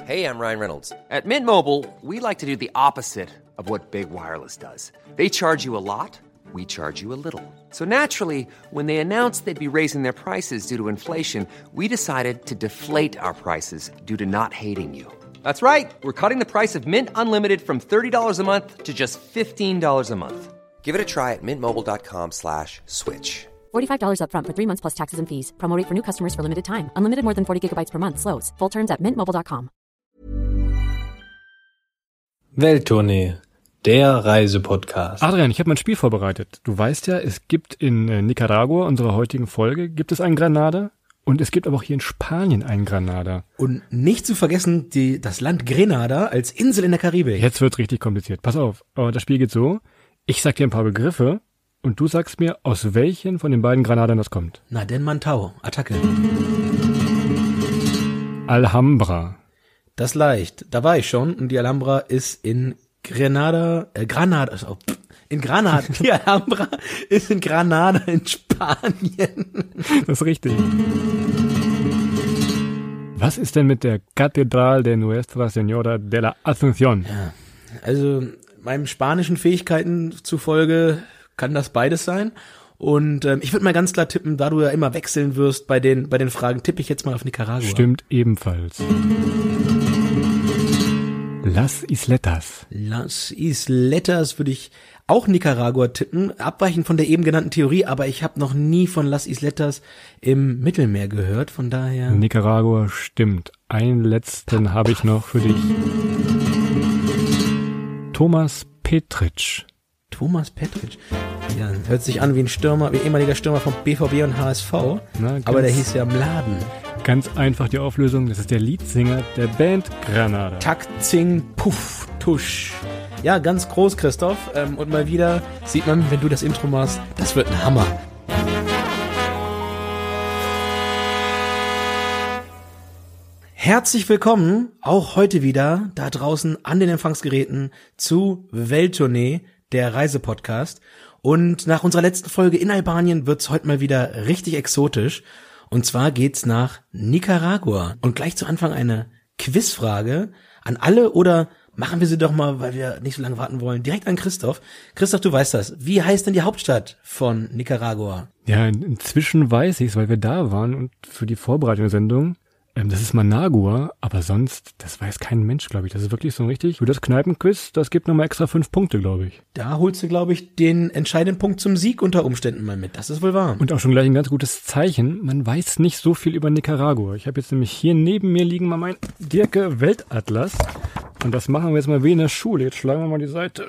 Hey, I'm Ryan Reynolds. At Mint Mobile, we like to do the opposite of what Big Wireless does. They charge you a lot, we charge you a little. So naturally, when they announced they'd be raising their prices due to inflation, we decided to deflate our prices due to not hating you. That's right. We're cutting the price of Mint Unlimited from $30 a month to just $15 a month. Give it a try at mintmobile.com/switch. $45 up front for 3 months plus taxes and fees. Promo rate for new customers for limited time. Unlimited more than 40 gigabytes per month. Slows full terms at mintmobile.com. Welttournee, der Reisepodcast. Adrian, ich habe mein Spiel vorbereitet. Du weißt ja, es gibt in Nicaragua, unserer heutigen Folge, gibt es einen Granada. Und es gibt aber auch hier in Spanien einen Granada. Und nicht zu vergessen, das Land Grenada als Insel in der Karibik. Jetzt wird's richtig kompliziert. Pass auf, aber das Spiel geht so. Ich sag dir ein paar Begriffe und du sagst mir, aus welchen von den beiden Granadern das kommt. Na denn, Mantau, Attacke. Alhambra. Das leicht. Da war ich schon und die Alhambra ist in Granada. Die Alhambra ist in Granada in Spanien. Das ist richtig. Was ist denn mit der Catedral de Nuestra Señora de la Asunción? Ja, also meinen spanischen Fähigkeiten zufolge kann das beides sein. Und ich würde mal ganz klar tippen, da du ja immer wechseln wirst bei den Fragen, tippe ich jetzt mal auf Nicaragua. Stimmt ebenfalls. Las Isletas. Las Isletas würde ich auch Nicaragua tippen, abweichend von der eben genannten Theorie, aber ich habe noch nie von Las Isletas im Mittelmeer gehört, von daher... Nicaragua stimmt. Einen letzten habe ich noch für dich. Thomas Petric. Thomas Petric. Ja, hört sich an wie ein Stürmer, wie ehemaliger Stürmer vom BVB und HSV, aber der hieß ja Mladen. Ganz einfach die Auflösung, das ist der Leadsänger der Band Granada. Tak, Zing, Puff, Tusch. Ja, ganz groß, Christoph. Und mal wieder sieht man, wenn du das Intro machst, das wird ein Hammer. Herzlich willkommen, auch heute wieder, da draußen an den Empfangsgeräten zu Welttournee, der Reisepodcast. Und nach unserer letzten Folge in Albanien wird's heute mal wieder richtig exotisch. Und zwar geht's nach Nicaragua. Und gleich zu Anfang eine Quizfrage an alle oder machen wir sie doch mal, weil wir nicht so lange warten wollen, direkt an Christoph. Christoph, du weißt das. Wie heißt denn die Hauptstadt von Nicaragua? Ja, inzwischen weiß ich's, weil wir da waren und für die Vorbereitung der Sendung. Das ist Managua, aber sonst, das weiß kein Mensch, glaube ich. Das ist wirklich so richtig. Für das Kneipenquiz, das gibt nochmal extra 5 Punkte, glaube ich. Da holst du, glaube ich, den entscheidenden Punkt zum Sieg unter Umständen mal mit. Das ist wohl wahr. Und auch schon gleich ein ganz gutes Zeichen. Man weiß nicht so viel über Nicaragua. Ich habe jetzt nämlich hier neben mir liegen mal mein Dirke Weltatlas. Und das machen wir jetzt mal wie in der Schule. Jetzt schlagen wir mal die Seite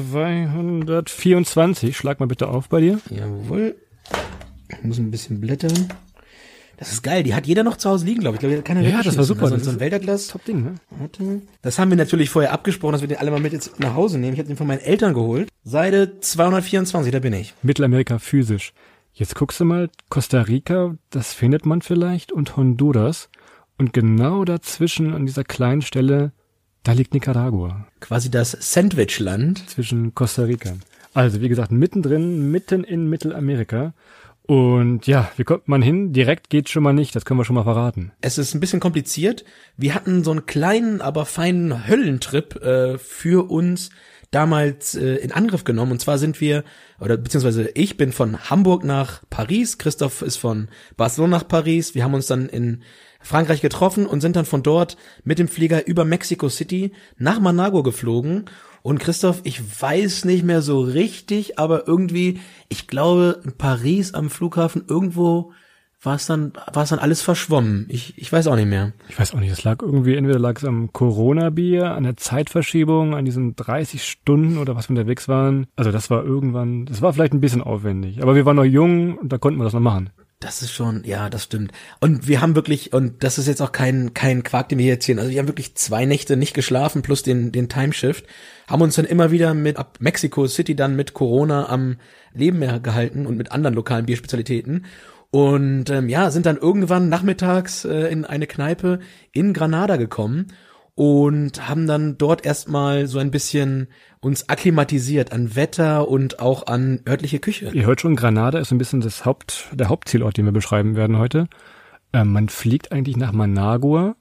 224. Schlag mal bitte auf bei dir. Jawohl. Ich muss ein bisschen blättern. Das ist geil, die hat jeder noch zu Hause liegen, glaube ich. Ja, das war super. Also so ein Weltatlas. Top-Ding, ne? Warte. Das haben wir natürlich vorher abgesprochen, dass wir den alle mal mit jetzt nach Hause nehmen. Ich habe den von meinen Eltern geholt. Seite 224, da bin ich. Mittelamerika physisch. Jetzt guckst du mal, Costa Rica, das findet man vielleicht, und Honduras. Und genau dazwischen an dieser kleinen Stelle, da liegt Nicaragua. Quasi das Sandwichland. Zwischen Costa Rica. Also, wie gesagt, mittendrin, mitten in Mittelamerika. Und ja, wie kommt man hin? Direkt geht's schon mal nicht, das können wir schon mal verraten. Es ist ein bisschen kompliziert. Wir hatten so einen kleinen, aber feinen Höllentrip für uns damals in Angriff genommen. Und zwar sind wir, oder beziehungsweise ich bin von Hamburg nach Paris, Christoph ist von Barcelona nach Paris. Wir haben uns dann in Frankreich getroffen und sind dann von dort mit dem Flieger über Mexico City nach Managua geflogen. Und Christoph, ich weiß nicht mehr so richtig, aber irgendwie, ich glaube, in Paris am Flughafen irgendwo war es dann alles verschwommen. Ich weiß auch nicht mehr. Ich weiß auch nicht, es lag irgendwie, entweder lag es am Corona-Bier, an der Zeitverschiebung, an diesen 30 Stunden oder was wir unterwegs waren. Also das war irgendwann, das war vielleicht ein bisschen aufwendig, aber wir waren noch jung und da konnten wir das noch machen. Das ist schon, ja, das stimmt. Und wir haben wirklich, und das ist jetzt auch kein Quark, den wir hier erzählen, also wir haben wirklich 2 Nächte nicht geschlafen, plus den Timeshift, haben uns dann immer wieder ab Mexico City dann mit Corona am Leben gehalten und mit anderen lokalen Bierspezialitäten. Und sind dann irgendwann nachmittags in eine Kneipe in Granada gekommen und haben dann dort erstmal so ein bisschen uns akklimatisiert an Wetter und auch an örtliche Küche. Ihr hört schon, Granada ist ein bisschen der Hauptzielort, den wir beschreiben werden heute. Man fliegt eigentlich nach Managua,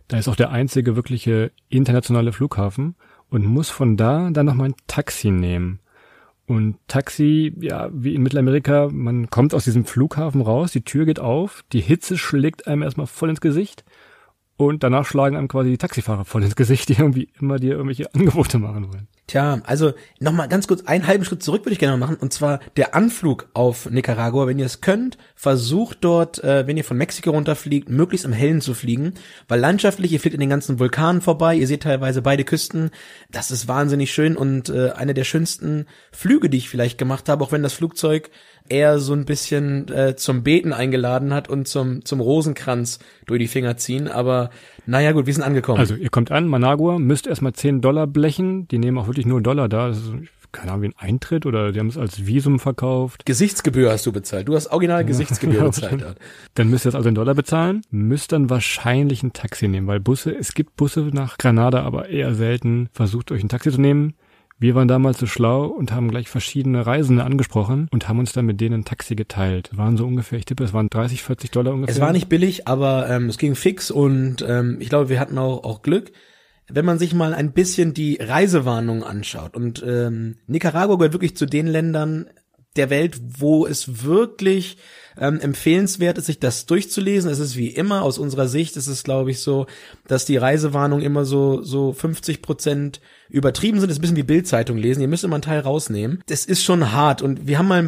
Da ist auch der einzige wirkliche internationale Flughafen und muss von da dann nochmal ein Taxi nehmen. Und Taxi, ja, wie in Mittelamerika, man kommt aus diesem Flughafen raus, die Tür geht auf, die Hitze schlägt einem erstmal voll ins Gesicht und danach schlagen einem quasi die Taxifahrer voll ins Gesicht, die irgendwie immer dir irgendwelche Angebote machen wollen. Tja, also nochmal ganz kurz einen halben Schritt zurück würde ich gerne machen, und zwar der Anflug auf Nicaragua. Wenn ihr es könnt, versucht dort, wenn ihr von Mexiko runterfliegt, möglichst im Hellen zu fliegen, weil landschaftlich, ihr fliegt in den ganzen Vulkanen vorbei, ihr seht teilweise beide Küsten, das ist wahnsinnig schön und eine der schönsten Flüge, die ich vielleicht gemacht habe, auch wenn das Flugzeug eher so ein bisschen zum Beten eingeladen hat und zum Rosenkranz durch die Finger ziehen, aber naja gut, wir sind angekommen. Also ihr kommt an, Managua, müsst erstmal $10 blechen, die nehmen auch wirklich nur $, da ist, keine Ahnung, wie ein Eintritt oder die haben es als Visum verkauft. Gesichtsgebühr hast du bezahlt, du hast original Gesichtsgebühr bezahlt. Dann müsst ihr das also in $, bezahlen, müsst dann wahrscheinlich ein Taxi nehmen, weil es gibt Busse nach Granada, aber eher selten. Versucht euch ein Taxi zu nehmen. Wir waren damals so schlau und haben gleich verschiedene Reisende angesprochen und haben uns dann mit denen ein Taxi geteilt. Waren so ungefähr, ich tippe, es waren $30, $40 ungefähr. Es war nicht billig, aber es ging fix und ich glaube, wir hatten auch Glück. Wenn man sich mal ein bisschen die Reisewarnungen anschaut und Nicaragua gehört wirklich zu den Ländern der Welt, wo es wirklich empfehlenswert ist, sich das durchzulesen. Es ist wie immer, aus unserer Sicht ist es, glaube ich, so, dass die Reisewarnungen immer so 50% übertrieben sind. Das ist ein bisschen wie Bild-Zeitung lesen. Ihr müsst immer einen Teil rausnehmen. Das ist schon hart und wir haben mal ein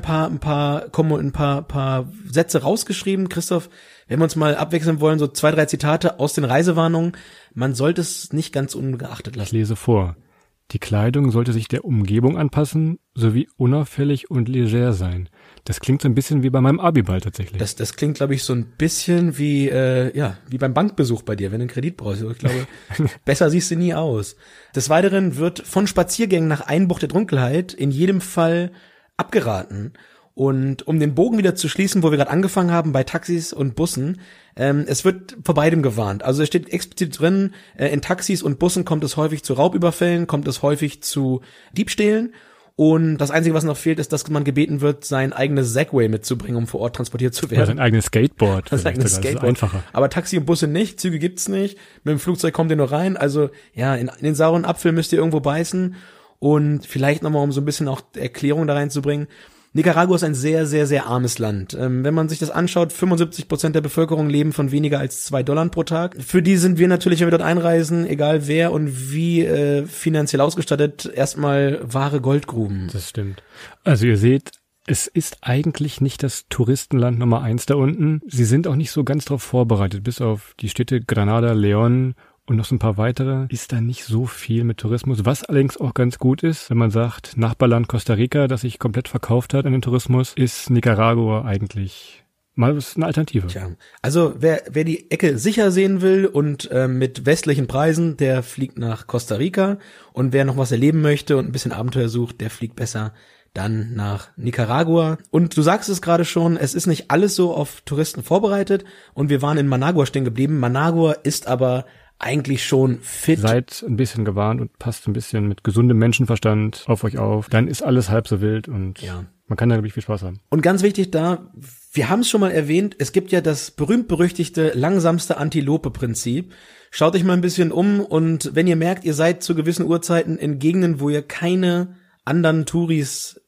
paar Sätze rausgeschrieben. Christoph, wenn wir uns mal abwechseln wollen, so 2, 3 Zitate aus den Reisewarnungen. Man sollte es nicht ganz ungeachtet lassen. Ich lese vor. Die Kleidung sollte sich der Umgebung anpassen, sowie unauffällig und leger sein. Das klingt so ein bisschen wie bei meinem Abiball tatsächlich. Das klingt, glaube ich, so ein bisschen wie beim Bankbesuch bei dir, wenn du einen Kredit brauchst. Ich glaube, besser siehst du nie aus. Des Weiteren wird von Spaziergängen nach Einbruch der Dunkelheit in jedem Fall abgeraten. Und um den Bogen wieder zu schließen, wo wir gerade angefangen haben, bei Taxis und Bussen, es wird vor beidem gewarnt. Also es steht explizit drin, in Taxis und Bussen kommt es häufig zu Raubüberfällen, kommt es häufig zu Diebstählen. Und das Einzige, was noch fehlt, ist, dass man gebeten wird, sein eigenes Segway mitzubringen, um vor Ort transportiert zu werden. Oder sein eigenes Skateboard. Das ist einfacher. Aber Taxi und Busse nicht, Züge gibt's nicht. Mit dem Flugzeug kommt ihr nur rein. Also ja, in den sauren Apfel müsst ihr irgendwo beißen. Und vielleicht nochmal, um so ein bisschen auch Erklärung da reinzubringen. Nicaragua ist ein sehr, sehr, sehr armes Land. Wenn man sich das anschaut, 75% der Bevölkerung leben von weniger als $2 pro Tag. Für die sind wir natürlich, wenn wir dort einreisen, egal wer und wie finanziell ausgestattet, erstmal wahre Goldgruben. Das stimmt. Also ihr seht, es ist eigentlich nicht das Touristenland Nummer 1 da unten. Sie sind auch nicht so ganz darauf vorbereitet, bis auf die Städte Granada, León und noch so ein paar weitere, ist da nicht so viel mit Tourismus, was allerdings auch ganz gut ist, wenn man sagt, Nachbarland Costa Rica, das sich komplett verkauft hat an den Tourismus, ist Nicaragua eigentlich mal eine Alternative. Tja, also wer die Ecke sicher sehen will und mit westlichen Preisen, der fliegt nach Costa Rica, und wer noch was erleben möchte und ein bisschen Abenteuer sucht, der fliegt besser dann nach Nicaragua. Und du sagst es gerade schon, es ist nicht alles so auf Touristen vorbereitet und wir waren in Managua stehen geblieben. Managua ist aber eigentlich schon fit. Seid ein bisschen gewarnt und passt ein bisschen mit gesundem Menschenverstand auf euch auf. Dann ist alles halb so wild und man kann da wirklich viel Spaß haben. Und ganz wichtig da, wir haben es schon mal erwähnt, es gibt ja das berühmt-berüchtigte langsamste Antilope-Prinzip. Schaut euch mal ein bisschen um und wenn ihr merkt, ihr seid zu gewissen Uhrzeiten in Gegenden, wo ihr keine anderen Touris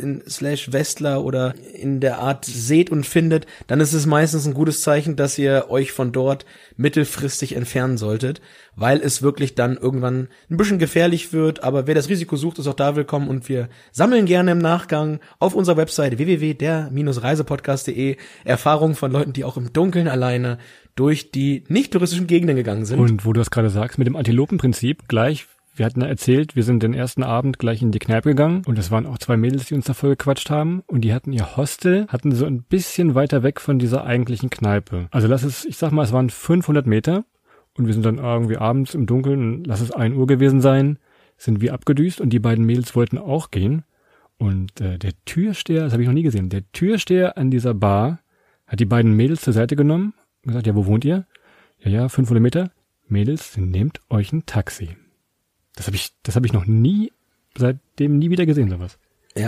Westler oder in der Art seht und findet, dann ist es meistens ein gutes Zeichen, dass ihr euch von dort mittelfristig entfernen solltet, weil es wirklich dann irgendwann ein bisschen gefährlich wird, aber wer das Risiko sucht, ist auch da willkommen und wir sammeln gerne im Nachgang auf unserer Website www.der-reisepodcast.de Erfahrungen von Leuten, die auch im Dunkeln alleine durch die nicht touristischen Gegenden gegangen sind. Und wo du das gerade sagst, mit dem Antilopenprinzip gleich. Wir hatten erzählt, wir sind den ersten Abend gleich in die Kneipe gegangen und es waren auch 2 Mädels, die uns da voll gequatscht haben und die hatten ihr Hostel, hatten so ein bisschen weiter weg von dieser eigentlichen Kneipe. Also ich sag mal, es waren 500 Meter und wir sind dann irgendwie abends im Dunkeln, lass es 1 Uhr gewesen sein, sind wir abgedüst und die beiden Mädels wollten auch gehen und der Türsteher, das habe ich noch nie gesehen, der Türsteher an dieser Bar hat die beiden Mädels zur Seite genommen und gesagt, ja, wo wohnt ihr? Ja, 500 Meter. Mädels, nehmt euch ein Taxi. Das hab ich noch seitdem nie wieder gesehen, sowas. Ja,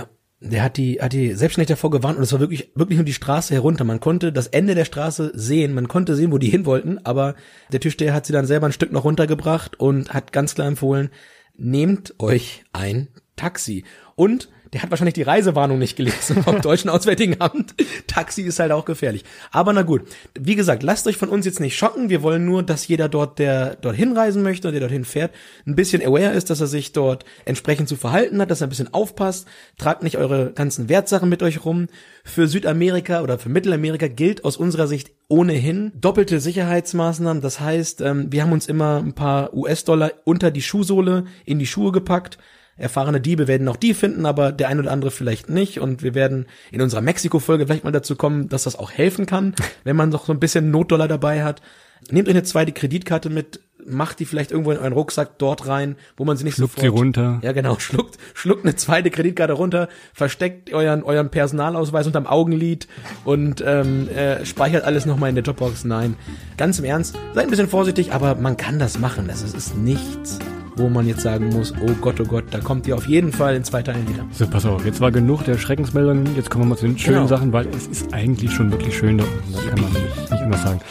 Der hat die selbstständig davor gewarnt und es war wirklich nur die Straße herunter. Man konnte das Ende der Straße sehen, man konnte sehen, wo die hin wollten, aber der Türsteher hat sie dann selber ein Stück noch runtergebracht und hat ganz klar empfohlen, nehmt euch ein Taxi. Und der hat wahrscheinlich die Reisewarnung nicht gelesen vom Deutschen Auswärtigen Amt. Taxi ist halt auch gefährlich. Aber na gut, wie gesagt, lasst euch von uns jetzt nicht schocken. Wir wollen nur, dass jeder dort, der dorthin reisen möchte und der dorthin fährt, ein bisschen aware ist, dass er sich dort entsprechend zu verhalten hat, dass er ein bisschen aufpasst. Tragt nicht eure ganzen Wertsachen mit euch rum. Für Südamerika oder für Mittelamerika gilt aus unserer Sicht ohnehin doppelte Sicherheitsmaßnahmen. Das heißt, wir haben uns immer ein paar US-Dollar unter die Schuhsohle in die Schuhe gepackt. Erfahrene Diebe werden auch die finden, aber der ein oder andere vielleicht nicht. Und wir werden in unserer Mexiko-Folge vielleicht mal dazu kommen, dass das auch helfen kann, wenn man noch so ein bisschen Notdollar dabei hat. Nehmt euch eine zweite Kreditkarte mit, macht die vielleicht irgendwo in euren Rucksack dort rein, wo man sie nicht Schluckt sie runter. Ja, genau, schluckt eine zweite Kreditkarte runter, versteckt euren Personalausweis unterm Augenlid und speichert alles nochmal in der Dropbox. Nein, ganz im Ernst, seid ein bisschen vorsichtig, aber man kann das machen. Das ist nichts, wo man jetzt sagen muss, oh Gott, da kommt ihr auf jeden Fall in 2 Teilen wieder. So, pass auf, jetzt war genug der Schreckensmeldungen, jetzt kommen wir mal zu den schönen Sachen, weil es ist eigentlich schon wirklich schön da unten, da kann man nicht anders sagen.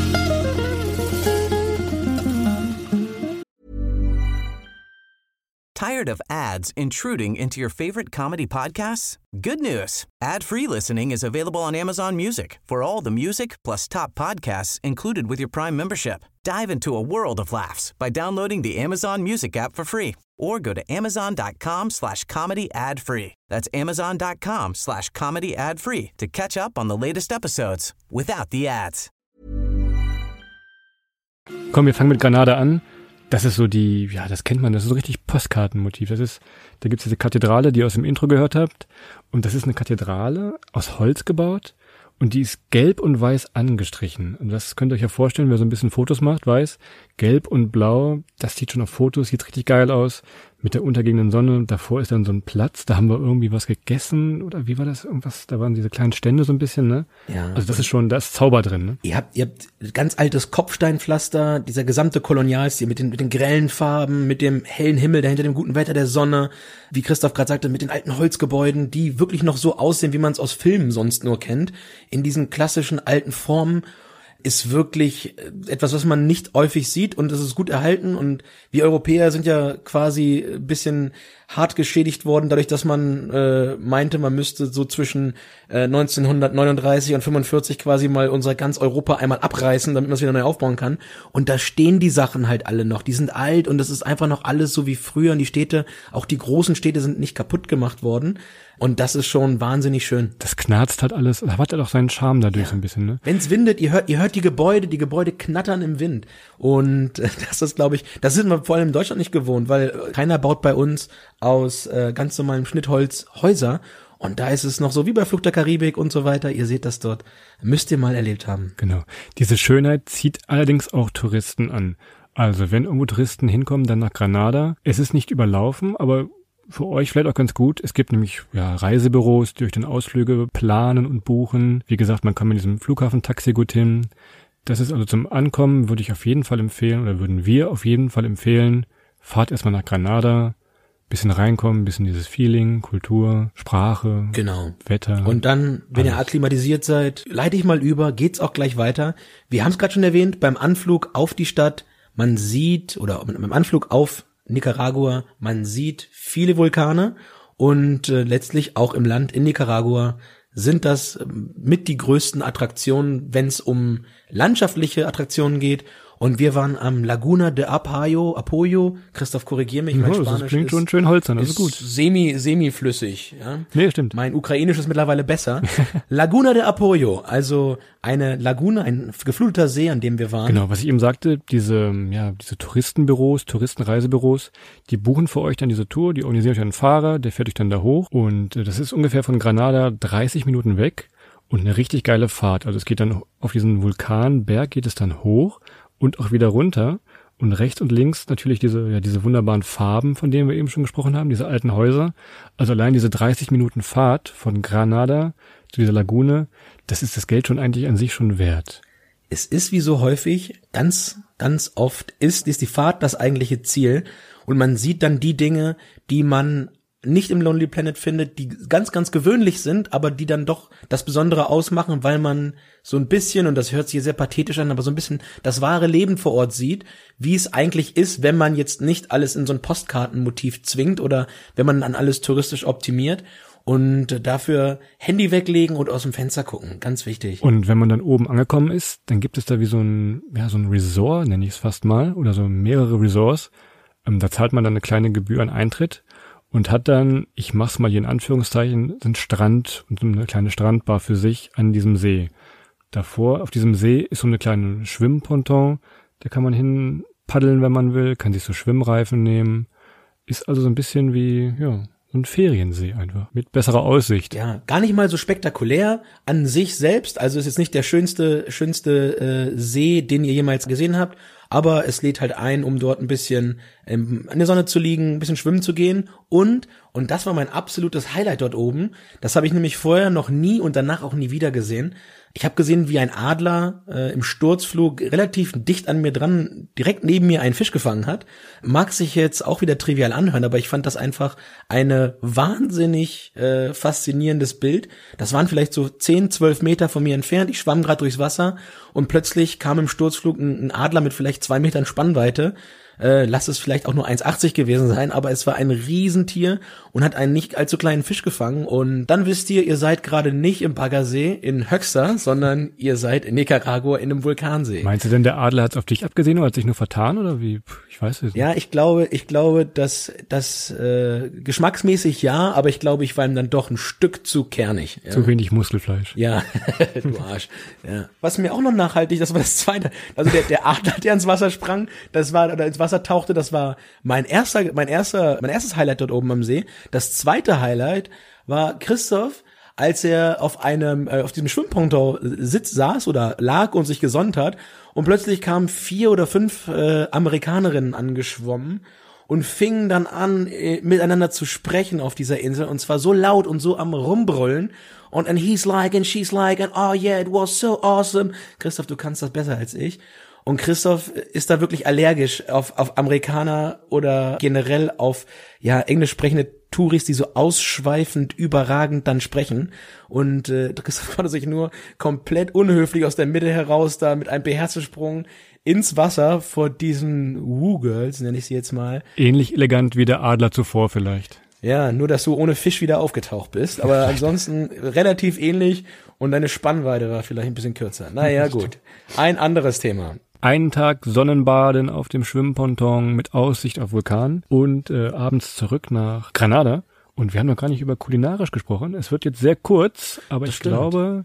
Tired of ads intruding into your favorite comedy podcasts? Good news. Ad-free listening is available on Amazon Music for all the music plus top podcasts included with your Prime membership. Dive into a world of laughs by downloading the Amazon Music app for free or go to amazon.com/comedy ad-free. That's amazon.com/comedy ad-free to catch up on the latest episodes without the ads. Komm, wir fangen mit Granada an. Das ist so das kennt man, das ist so richtig Postkartenmotiv. Da gibt's diese Kathedrale, die ihr aus dem Intro gehört habt. Und das ist eine Kathedrale aus Holz gebaut und die ist gelb und weiß angestrichen. Und das könnt ihr euch ja vorstellen, wer so ein bisschen Fotos macht, weiß, gelb und blau, das sieht schon auf Fotos, sieht richtig geil aus. Mit der untergehenden Sonne, davor ist dann so ein Platz, da haben wir irgendwie was gegessen oder wie war das? Irgendwas, da waren diese kleinen Stände so ein bisschen, ne? Ja. Also das ist schon, da ist Zauber drin, ne? Ihr habt ganz altes Kopfsteinpflaster, dieser gesamte Kolonialstil mit den grellen Farben, mit dem hellen Himmel, dahinter dem guten Wetter der Sonne, wie Christoph gerade sagte, mit den alten Holzgebäuden, die wirklich noch so aussehen, wie man es aus Filmen sonst nur kennt, in diesen klassischen alten Formen. Ist wirklich etwas, was man nicht häufig sieht und es ist gut erhalten und wir Europäer sind ja quasi ein bisschen hart geschädigt worden, dadurch, dass man meinte, man müsste so zwischen 1939 und 45 quasi mal unser ganz Europa einmal abreißen, damit man es wieder neu aufbauen kann. Und da stehen die Sachen halt alle noch. Die sind alt und es ist einfach noch alles so wie früher und die Städte, auch die großen Städte sind nicht kaputt gemacht worden. Und das ist schon wahnsinnig schön. Das knarzt halt alles, da hat er doch seinen Charme dadurch so ein bisschen, ne? Wenn es windet, ihr hört die Gebäude knattern im Wind. Und das ist, glaube ich, das sind wir vor allem in Deutschland nicht gewohnt, weil keiner baut bei uns aus ganz normalem Schnittholz Häuser. Und da ist es noch so wie bei Fluch der Karibik und so weiter. Ihr seht das dort. Müsst ihr mal erlebt haben. Genau. Diese Schönheit zieht allerdings auch Touristen an. Also wenn irgendwo Touristen hinkommen, dann nach Granada. Es ist nicht überlaufen, aber für euch vielleicht auch ganz gut. Es gibt nämlich Reisebüros, die euch dann Ausflüge planen und buchen. Wie gesagt, man kann mit diesem Flughafentaxi gut hin. Das ist also zum Ankommen, würde ich auf jeden Fall empfehlen, oder würden wir auf jeden Fall empfehlen, fahrt erstmal nach Granada, bisschen reinkommen, bisschen dieses Feeling, Kultur, Sprache, genau. Wetter. Und dann, wenn ihr akklimatisiert seid, leite ich mal über, geht's auch gleich weiter. Wir haben es gerade schon erwähnt, beim Anflug auf die Stadt, man sieht, oder beim Anflug auf Nicaragua, man sieht viele Vulkane und letztlich auch im Land in Nicaragua sind das mit die größten Attraktionen, wenn es um landschaftliche Attraktionen geht. Und wir waren am Laguna de Apoyo. Christoph, korrigier mich, mein Spanisch das klingt schon schön holzern, das ist gut. Semi-flüssig, ja. Nee, stimmt. Mein Ukrainisch ist mittlerweile besser. Laguna de Apoyo, also eine Lagune, ein gefluteter See, an dem wir waren. Genau, was ich eben sagte, diese Touristenbüros, Touristenreisebüros, die buchen für euch dann diese Tour, die organisieren euch einen Fahrer, der fährt euch dann da hoch und das ist ungefähr von Granada 30 Minuten weg und eine richtig geile Fahrt. Also es geht dann auf diesen Vulkanberg, geht es dann hoch und auch wieder runter und rechts und links natürlich diese wunderbaren Farben, von denen wir eben schon gesprochen haben, diese alten Häuser. Also allein diese 30 Minuten Fahrt von Granada zu dieser Lagune, das ist das Geld schon eigentlich an sich schon wert. Es ist wie so häufig, ganz, ganz oft ist die Fahrt das eigentliche Ziel und man sieht dann die Dinge, die man nicht im Lonely Planet findet, die ganz, ganz gewöhnlich sind, aber die dann doch das Besondere ausmachen, weil man so ein bisschen, und das hört sich hier sehr pathetisch an, aber so ein bisschen das wahre Leben vor Ort sieht, wie es eigentlich ist, wenn man jetzt nicht alles in so ein Postkartenmotiv zwingt oder wenn man an alles touristisch optimiert. Und dafür Handy weglegen und aus dem Fenster gucken, ganz wichtig. Und wenn man dann oben angekommen ist, dann gibt es da wie so ein Resort, nenne ich es fast mal, oder so mehrere Resorts. Da zahlt man dann eine kleine Gebühr an Eintritt und hat dann, ich mach's mal hier in Anführungszeichen, einen Strand und so eine kleine Strandbar für sich an diesem See. Davor, auf diesem See, ist so eine kleine Schwimmponton, da kann man hin paddeln, wenn man will, kann sich so Schwimmreifen nehmen. Ist also so ein bisschen wie, ein Feriensee einfach, mit besserer Aussicht. Ja, gar nicht mal so spektakulär an sich selbst, also ist jetzt nicht der schönste See, den ihr jemals gesehen habt, aber es lädt halt ein, um dort ein bisschen an der Sonne zu liegen, ein bisschen schwimmen zu gehen und das war mein absolutes Highlight dort oben, das habe ich nämlich vorher noch nie und danach auch nie wieder gesehen. Ich habe gesehen, wie ein Adler im Sturzflug relativ dicht an mir dran, direkt neben mir einen Fisch gefangen hat. Mag sich jetzt auch wieder trivial anhören, aber ich fand das einfach eine wahnsinnig faszinierendes Bild. Das waren vielleicht so 10, 12 Meter von mir entfernt. Ich schwamm gerade durchs Wasser und plötzlich kam im Sturzflug ein Adler mit vielleicht 2 Metern Spannweite. Lass es vielleicht auch nur 1,80 gewesen sein, aber es war ein Riesentier und hat einen nicht allzu kleinen Fisch gefangen. Und dann wisst ihr seid gerade nicht im Baggersee in Höxter, sondern ihr seid in Nicaragua in einem Vulkansee. Meinst du denn, der Adler hat es auf dich abgesehen oder hat sich nur vertan oder wie? Ich weiß es nicht. Ja, ich glaube, dass geschmacksmäßig ja, aber ich glaube, ich war ihm dann doch ein Stück zu kernig. Ja. Zu wenig Muskelfleisch. Ja, du Arsch. Ja. Was mir auch noch nachhaltig, das war das Zweite. Also der Adler, der ins Wasser sprang, oder ins Wasser tauchte, das war mein erstes Highlight dort oben am See. Das zweite Highlight war Christoph, als er auf diesem Schwimmponton saß oder lag und sich gesonnt hat und plötzlich kamen 4 oder 5 Amerikanerinnen angeschwommen und fingen dann an, miteinander zu sprechen auf dieser Insel und zwar so laut und so am Rumbrüllen und and he's like and she's like and oh yeah, it was so awesome. Christoph, du kannst das besser als ich. Und Christoph ist da wirklich allergisch auf Amerikaner oder generell auf englisch sprechende Touris, die so ausschweifend, überragend dann sprechen. Und Christoph konnte sich nur komplett unhöflich aus der Mitte heraus da mit einem Beherzungsprung ins Wasser vor diesen Woo-Girls, nenne ich sie jetzt mal. Ähnlich elegant wie der Adler zuvor vielleicht. Ja, nur dass du ohne Fisch wieder aufgetaucht bist. Aber ansonsten relativ ähnlich und deine Spannweite war vielleicht ein bisschen kürzer. Naja, gut. Ein anderes Thema. Einen Tag Sonnenbaden auf dem Schwimmponton mit Aussicht auf Vulkan und abends zurück nach Granada. Und wir haben noch gar nicht über kulinarisch gesprochen. Es wird jetzt sehr kurz, aber ich glaube,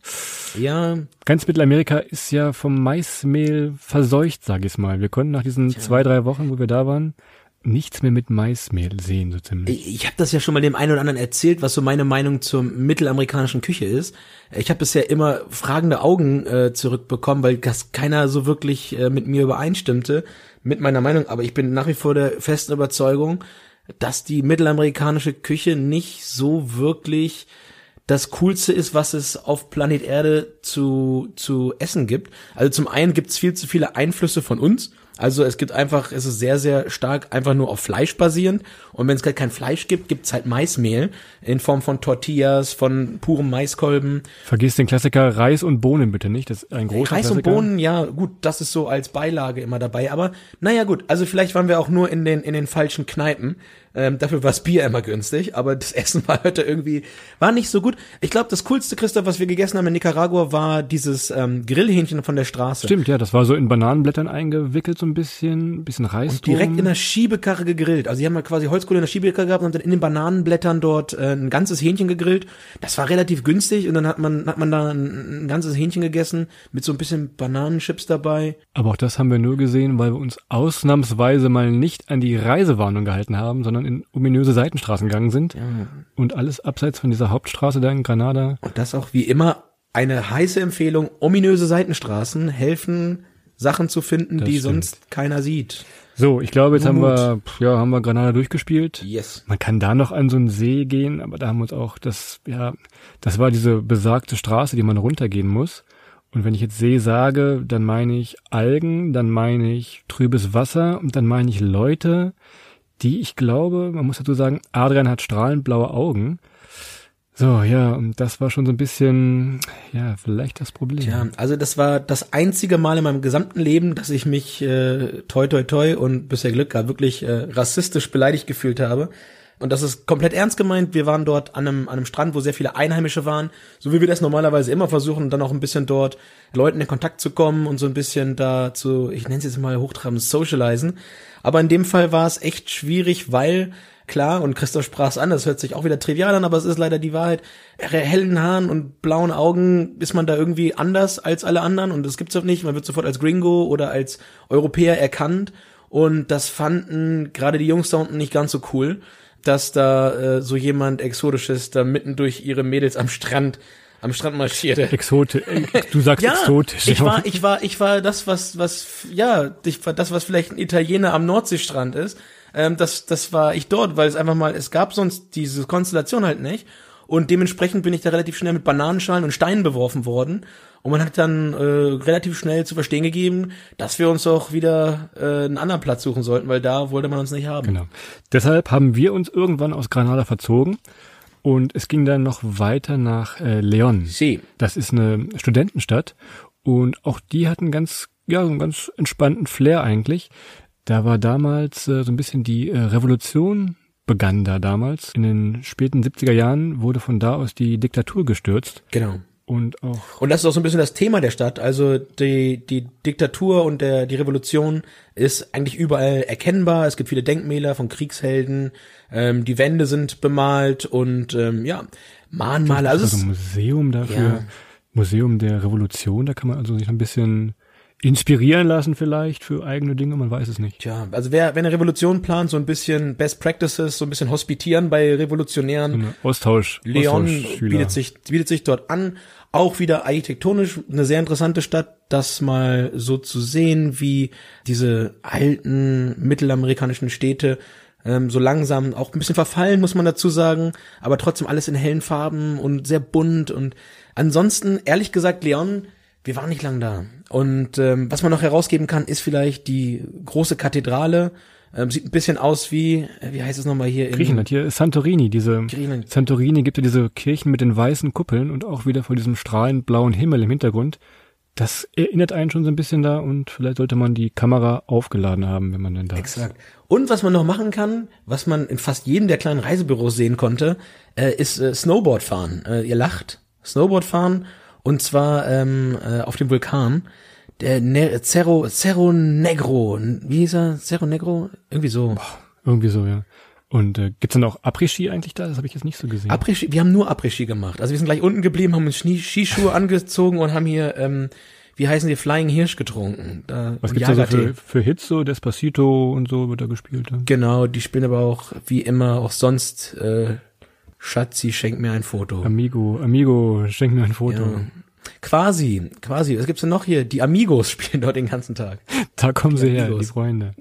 ganz Mittelamerika ist ja vom Maismehl verseucht, sage ich mal. Wir konnten nach diesen 2-3 Wochen, wo wir da waren, nichts mehr mit Maismehl sehen, so ziemlich. Ich habe das ja schon mal dem einen oder anderen erzählt, was so meine Meinung zur mittelamerikanischen Küche ist. Ich habe bisher immer fragende Augen zurückbekommen, weil das keiner so wirklich mit mir übereinstimmte, mit meiner Meinung. Aber ich bin nach wie vor der festen Überzeugung, dass die mittelamerikanische Küche nicht so wirklich das Coolste ist, was es auf Planet Erde zu essen gibt. Also zum einen gibt's viel zu viele Einflüsse von uns. Also es ist sehr, sehr stark einfach nur auf Fleisch basierend. Und wenn es halt kein Fleisch gibt, gibt's halt Maismehl in Form von Tortillas, von purem Maiskolben. Vergiss den Klassiker Reis und Bohnen bitte nicht. Das ist ein großer Reis Klassiker. und Bohnen, ja gut, das ist so als Beilage immer dabei. Aber naja gut, also vielleicht waren wir auch nur in den falschen Kneipen. Dafür war das Bier immer günstig, aber das Essen war war nicht so gut. Ich glaube, das Coolste, Christoph, was wir gegessen haben in Nicaragua, war dieses Grillhähnchen von der Straße. Stimmt, ja, das war so in Bananenblättern eingewickelt, so ein bisschen Reis. Und direkt in der Schiebekarre gegrillt. Also die haben halt quasi Holzkohle in der Schiebekarre gehabt und dann in den Bananenblättern dort ein ganzes Hähnchen gegrillt. Das war relativ günstig und dann hat man da ein ganzes Hähnchen gegessen mit so ein bisschen Bananenchips dabei. Aber auch das haben wir nur gesehen, weil wir uns ausnahmsweise mal nicht an die Reisewarnung gehalten haben, sondern in ominöse Seitenstraßen gegangen sind. Ja. Und alles abseits von dieser Hauptstraße da in Granada. Und das auch wie immer eine heiße Empfehlung. Ominöse Seitenstraßen helfen, Sachen zu finden, das die stimmt. Sonst keiner sieht. So, ich glaube, jetzt haben wir Granada durchgespielt. Yes. Man kann da noch an so einen See gehen, aber da haben wir uns auch das war diese besagte Straße, die man runtergehen muss. Und wenn ich jetzt See sage, dann meine ich Algen, dann meine ich trübes Wasser und dann meine ich Leute, die, ich glaube, man muss dazu sagen, Adrian hat strahlend blaue Augen. So, ja, und das war schon so ein bisschen, ja, vielleicht das Problem. Tja, also das war das einzige Mal in meinem gesamten Leben, dass ich mich toi toi toi und bisher Glück gehabt wirklich rassistisch beleidigt gefühlt habe. Und das ist komplett ernst gemeint. Wir waren dort an einem Strand, wo sehr viele Einheimische waren, so wie wir das normalerweise immer versuchen, dann auch ein bisschen dort Leuten in Kontakt zu kommen und so ein bisschen da zu, ich nenne es jetzt mal hochtrabend, socialisen. Aber in dem Fall war es echt schwierig, weil klar, und Christoph sprach es an, das hört sich auch wieder trivial an, aber es ist leider die Wahrheit. Hellen Haaren und blauen Augen ist man da irgendwie anders als alle anderen und das gibt's auch nicht. Man wird sofort als Gringo oder als Europäer erkannt und das fanden gerade die Jungs da unten nicht ganz so cool, dass da so jemand Exotisches da mitten durch ihre Mädels am Strand marschierte. Du sagst ja, exotisch. Ich war das, was vielleicht ein Italiener am Nordseestrand ist. Das war ich dort, weil es gab sonst diese Konstellation halt nicht. Und dementsprechend bin ich da relativ schnell mit Bananenschalen und Steinen beworfen worden. Und man hat dann relativ schnell zu verstehen gegeben, dass wir uns auch wieder einen anderen Platz suchen sollten, weil da wollte man uns nicht haben. Genau. Deshalb haben wir uns irgendwann aus Granada verzogen. Und es ging dann noch weiter nach León. Sí. Das ist eine Studentenstadt. Und auch die hatten einen ganz entspannten Flair eigentlich. Da war damals so ein bisschen die Revolution begann da damals. In den späten 70er Jahren wurde von da aus die Diktatur gestürzt. Genau. Und das ist auch so ein bisschen das Thema der Stadt. Also die Diktatur und die Revolution ist eigentlich überall erkennbar. Es gibt viele Denkmäler von Kriegshelden. Die Wände sind bemalt und Mahnmale. Also ein Museum dafür. Ja. Museum der Revolution. Da kann man also sich ein bisschen inspirieren lassen vielleicht für eigene Dinge, man weiß es nicht. Tja, also wer eine Revolution plant, so ein bisschen Best Practices, so ein bisschen hospitieren bei Revolutionären. Austausch. León bietet sich dort an. Auch wieder architektonisch eine sehr interessante Stadt, das mal so zu sehen, wie diese alten mittelamerikanischen Städte so langsam auch ein bisschen verfallen, muss man dazu sagen, aber trotzdem alles in hellen Farben und sehr bunt und ansonsten, ehrlich gesagt, León, wir waren nicht lang da. Und was man noch herausgeben kann, ist vielleicht die große Kathedrale. Sieht ein bisschen aus wie heißt es nochmal hier in Griechenland, hier ist Santorini. Santorini gibt ja diese Kirchen mit den weißen Kuppeln und auch wieder vor diesem strahlend blauen Himmel im Hintergrund. Das erinnert einen schon so ein bisschen da und vielleicht sollte man die Kamera aufgeladen haben, wenn man denn da ist. Exakt. Und was man noch machen kann, was man in fast jedem der kleinen Reisebüros sehen konnte, ist Snowboard fahren. Ihr lacht. Snowboard fahren. Und zwar auf dem Vulkan, der Cerro Negro. Wie hieß er? Cerro Negro? Irgendwie so. Irgendwie so, ja. Und gibt's dann auch Après-Ski eigentlich da? Das habe ich jetzt nicht so gesehen. Après-Ski, wir haben nur Après-Ski gemacht. Also wir sind gleich unten geblieben, haben uns Skischuhe angezogen und haben hier, wie heißen die, Flying Hirsch getrunken. Was gibt's da so für Hits, so Despacito und so wird da gespielt? Ja? Genau, die spielen aber auch, wie immer, auch sonst Schatzi, schenk mir ein Foto. Amigo, schenk mir ein Foto. Ja. Quasi. Was gibt's denn noch hier? Die Amigos spielen dort den ganzen Tag. Da kommen sie her, die Freunde.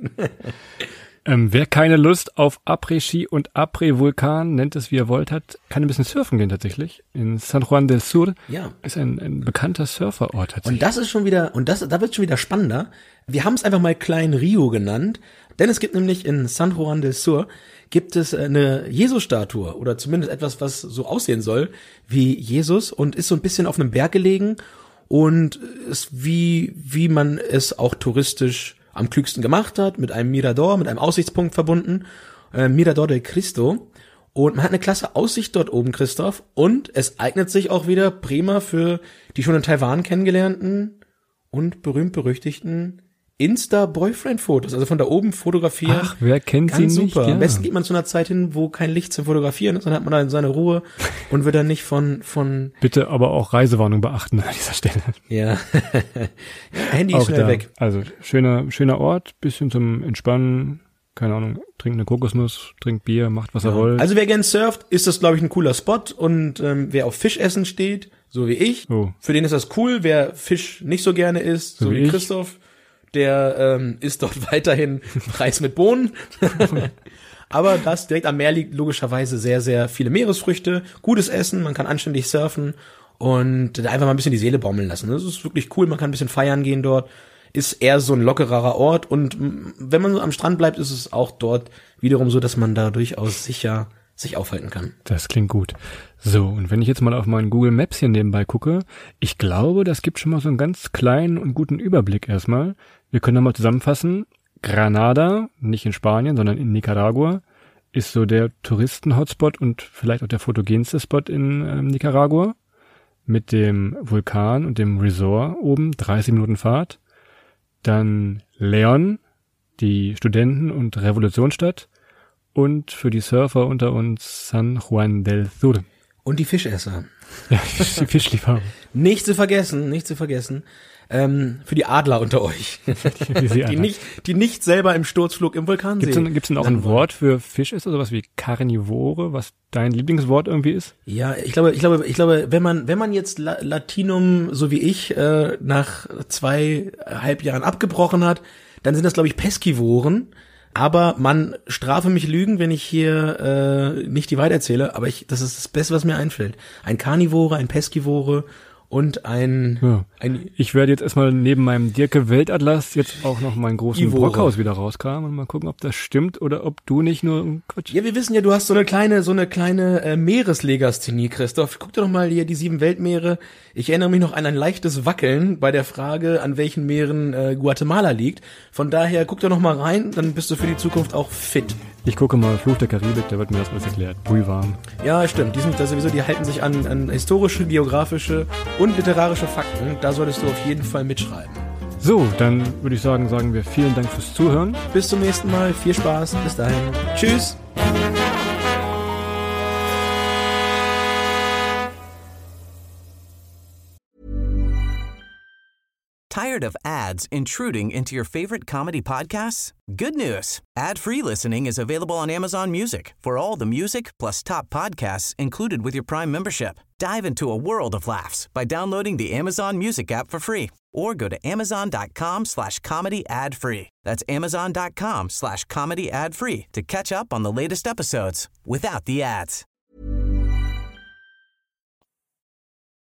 Wer keine Lust auf Après-Ski und Après-Vulkan, nennt es wie er wollt, hat, kann ein bisschen surfen gehen tatsächlich. In San Juan del Sur ist ein bekannter Surferort tatsächlich. Und das ist schon wieder, da wird schon wieder spannender. Wir haben es einfach mal Klein Rio genannt, denn es gibt nämlich in San Juan del Sur gibt es eine Jesus-Statue oder zumindest etwas, was so aussehen soll wie Jesus und ist so ein bisschen auf einem Berg gelegen und ist wie man es auch touristisch am klügsten gemacht hat, mit einem Mirador, mit einem Aussichtspunkt verbunden, Mirador del Cristo. Und man hat eine klasse Aussicht dort oben, Christoph, und es eignet sich auch wieder prima für die schon in Taiwan kennengelernten und berühmt-berüchtigten Insta-Boyfriend-Fotos, also von da oben fotografieren. Ach, wer kennt sie nicht? Super. Ja. Am besten geht man zu einer Zeit hin, wo kein Licht zum Fotografieren ist, dann hat man da seine Ruhe und wird dann nicht von Bitte aber auch Reisewarnung beachten an dieser Stelle. Ja. Handy ist schnell weg. Also schöner Ort, bisschen zum Entspannen, keine Ahnung, trinkt eine Kokosnuss, trinkt Bier, macht was er wollt. Also wer gern surft, ist das, glaube ich, ein cooler Spot und wer auf Fischessen steht, so wie ich, für den ist das cool. Wer Fisch nicht so gerne isst, so wie Christoph, der isst dort weiterhin Reis mit Bohnen. Aber das direkt am Meer liegt logischerweise sehr, sehr viele Meeresfrüchte, gutes Essen, man kann anständig surfen und einfach mal ein bisschen die Seele baumeln lassen. Das ist wirklich cool, man kann ein bisschen feiern gehen dort. ist eher so ein lockerer Ort und wenn man so am Strand bleibt, ist es auch dort wiederum so, dass man da durchaus sicher sich aufhalten kann. Das klingt gut. So, und wenn ich jetzt mal auf meinen Google Maps hier nebenbei gucke, ich glaube, das gibt schon mal so einen ganz kleinen und guten Überblick erstmal. Wir können nochmal zusammenfassen. Granada, nicht in Spanien, sondern in Nicaragua, ist so der Touristen-Hotspot und vielleicht auch der fotogenste Spot in Nicaragua. Mit dem Vulkan und dem Resort oben, 30 Minuten Fahrt. Dann León, die Studenten- und Revolutionsstadt. Und für die Surfer unter uns San Juan del Sur. Und die Fischesser. Ja, die Fischliebhaber. Nicht zu vergessen. Für die Adler unter euch. die nicht selber im Sturzflug im Vulkan sehen. Gibt's denn auch ein Wort für Fischesser, sowas wie Karnivore, was dein Lieblingswort irgendwie ist? Ja, ich glaube, wenn man jetzt Latinum, so wie ich, nach 2,5 Jahren abgebrochen hat, dann sind das, glaube ich, Peskivoren. Aber man strafe mich Lügen, wenn ich hier nicht die Wahrheit erzähle, aber das ist das Beste, was mir einfällt. Ein Karnivore, ein Peskivore und ein ich werde jetzt erstmal neben meinem Dirke Weltatlas jetzt auch noch meinen großen Brockhaus wieder rauskramen und mal gucken, ob das stimmt oder ob du nicht nur Quatsch. Ja, wir wissen ja, du hast so eine kleine Meereslegasthenie, Christoph. Guck dir doch mal hier die 7 Weltmeere. Ich erinnere mich noch an ein leichtes Wackeln bei der Frage, an welchen Meeren Guatemala liegt. Von daher guck doch noch mal rein, dann bist du für die Zukunft auch fit. Ich gucke mal Fluch der Karibik, da wird mir das alles erklärt. Ui warm. Ja, stimmt. Die sind da sowieso, die halten sich an historische, geografische und literarische Fakten. Da solltest du auf jeden Fall mitschreiben. So, dann würde ich sagen wir vielen Dank fürs Zuhören. Bis zum nächsten Mal. Viel Spaß. Bis dahin. Tschüss. Tired of ads intruding into your favorite comedy podcasts? Good news. Ad-free listening is available on Amazon Music for all the music plus top podcasts included with your Prime membership. Dive into a world of laughs by downloading the Amazon Music app for free or go to amazon.com/comedy ad-free. That's amazon.com/comedy ad-free to catch up on the latest episodes without the ads.